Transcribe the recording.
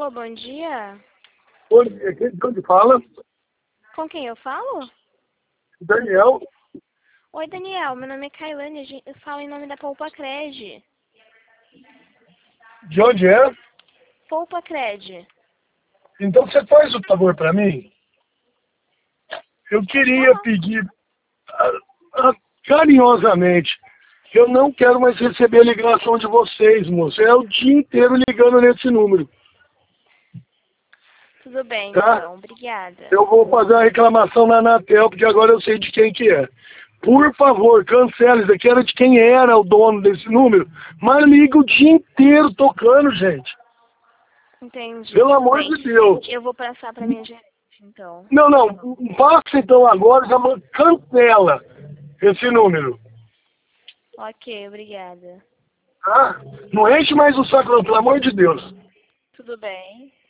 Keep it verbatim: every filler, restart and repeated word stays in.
Alô, bom dia. Oi, quem onde fala? Com quem eu falo? Daniel. Oi, Daniel. Meu nome é Kailane. a gen- Eu falo em nome da Poupa Cred. De onde é? Poupa Cred. Então você faz o favor para mim? Eu queria falar. pedir ah, ah, carinhosamente. Eu não quero mais receber a ligação de vocês, moço. É o dia inteiro ligando nesse número, Tudo bem, tá? então. Obrigada. Eu vou fazer a reclamação na Anatel, porque agora eu sei de quem que é. Por favor, cancele. Isso aqui era de quem era o dono desse número. Mas liga o dia inteiro tocando, gente. Entendi. Pelo Tudo amor bem. de Deus. Eu vou passar para minha gerente, então. Não, não. Passa então agora, já man- cancela esse número. Ok, obrigada. Tá? Não enche mais o saco, não, pelo amor de Deus. Tudo bem.